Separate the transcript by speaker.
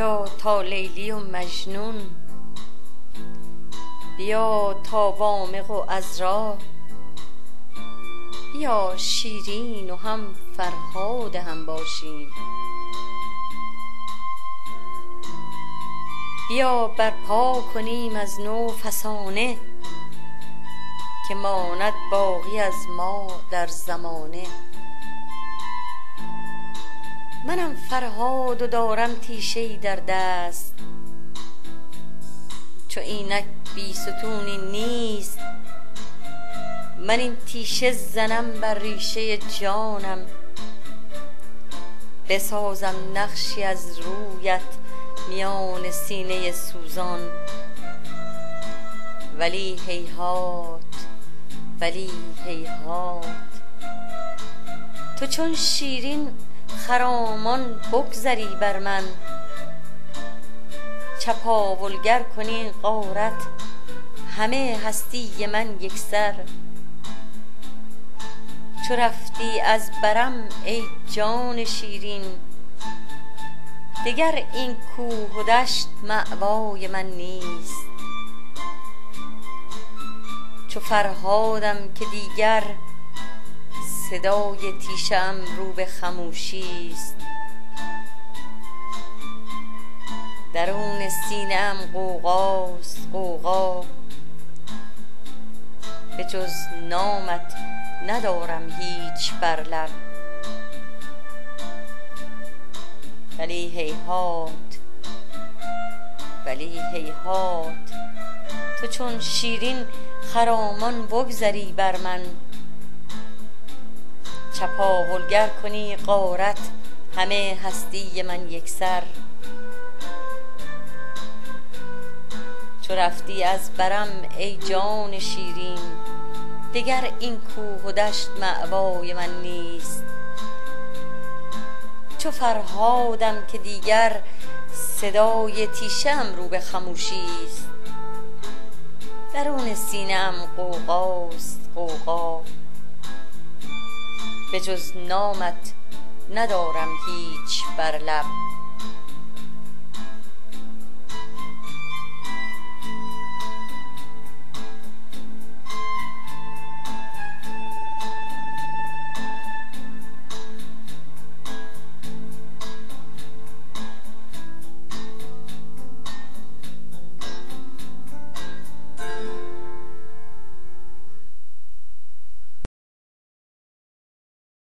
Speaker 1: بیا تا لیلی و مجنون، بیا تا وامق و عذرا، بیا شیرین و هم فرهاد هم باشیم. بیا برپا کنیم از نو فسانه، که ماند باقی از ما در زمانه. منم فرهاد و دارم تیشه‌ای در دست، چو اینک بیستونی نیست. من این تیشه زنم بر ریشه جانم، بسازم نقشی از رویت میان سینه سوزان. ولی هیهات ولی هیهات، تو چون شیرین خرامان بگذری بر من. چپاولگر کنی غارت همه هستی من یکسر. چو رفتی از برم ای جان شیرین، دگر این کوه و دشت مأوای من نیست. چو فرهادم که دیگر صدای تیشه ام رو به خموشی است. درون سینه ام غوغاست غوغا، به جز نامت ندارم هیچ بر لب. ولی هیهات ولی هیهات، تو چون شیرین خرامان بگذری بر من. چپاولگر کنی غارت همه هستی من یکسر. چو رفتی از برم ای جان شیرین، دگر این کوه و دشت مأوای من نیست. چو فرهادم که دیگر صدای تیشه ام رو به خموشی است. درون سینه ام غوغاست غوغا، به جز نامت ندارم هیچ بر لب.